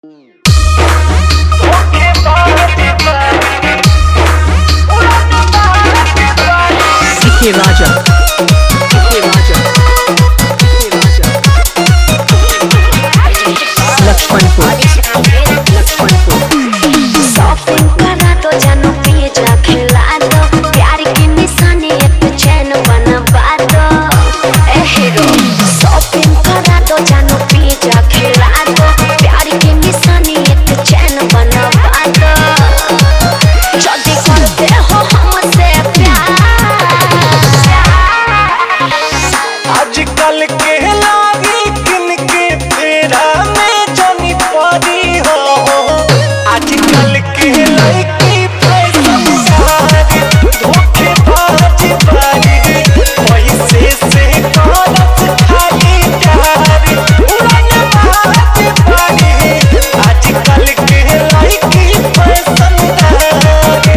DK Raja, DK Raja, DK Raja, Lakshmanpur, Lakshmanpur. Shopping करा तो जानो पिज्जा खिला दो, प्यार की निशानी एक चैन बनवा दो। ए हीरो शॉपिंग करा तो जानो पिज्जा खिला दो, प्यार की निशानी एक चैन बनवा दो। जल्दी करते हो हमसे आजकल के लागी किनके फेरा में जानी पड़ी हो। आजकल के लड़की फैशन सारी धोखेबाज बारी, पैसे से करत खाली प्यारी उड़नबाज बारी। आजकल के लड़की फैशन सारी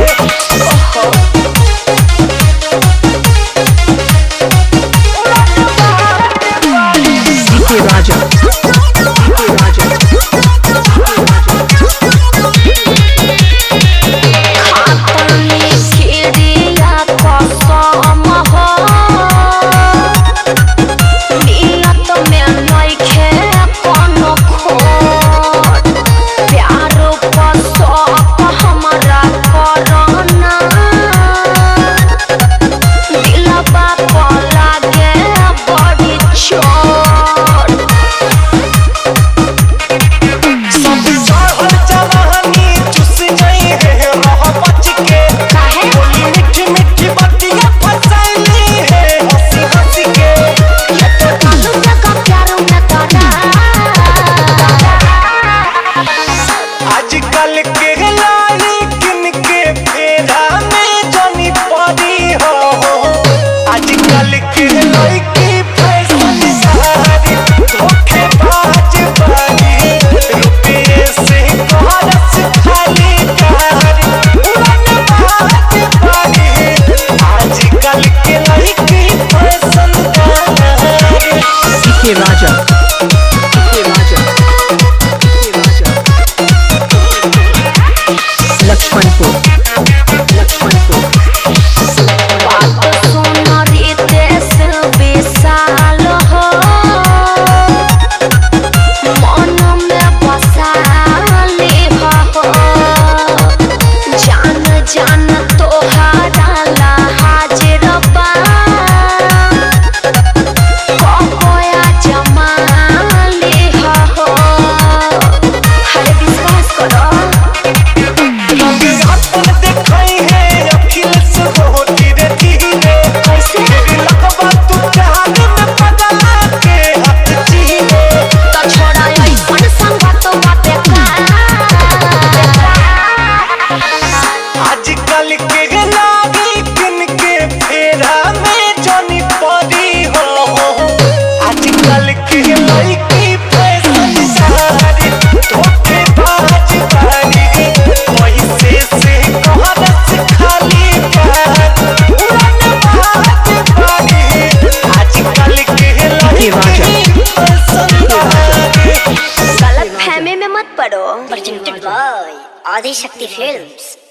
DK Raja, DK Raja, खातनी Khidiya कसम हो, नियत में नइखे कोनो खोट। प्यार पर शौक हमरा करना, दिलबा पर लागे बड़ी चोट। सब चाहल जवानी चुस गई है रह बच के। काहे? बोली मीठी मीठी बतिया फसैली है हंसी हंसी के। ये तो कालू जगह प्यार में तोरा। आजकल के लाली किनके फेरा में जानी पड़ी हो। आजकल के लड़की फैशन सारी धोखेबाज बारी, रुपये से करत खाली प्यारी उड़नबाज बारी। आजकल के लड़की फैशन सारी DK Raja, DK Raja, DK Raja, Lakshmanpur, Lakshmanpur. बात सुन रितेश विशाल हो, मन में बसा लेबा हो। जान जान तोहारा ला हाजिर बा, कहोया जमा लेहा हो। हरे विश्वास करो। अपन देखई है अखिलेश हो धीरे धीरे। कैसे? लगवा तू प्यार में बदला के हाथ चीरे। तो छोड़ा ऐसन संगत बाटे का। आजकल के लागी किनके फेरा में जानी पड़ी हो। आजकल के लड़की फैशन सारी धोखेबाज बारी, पैसे से करत खाली प्यार उड़नबाज बारी। आजकल के लड़की फैशन सारी गलत फहमी में मत पड़ो। Presented by Adishakti films.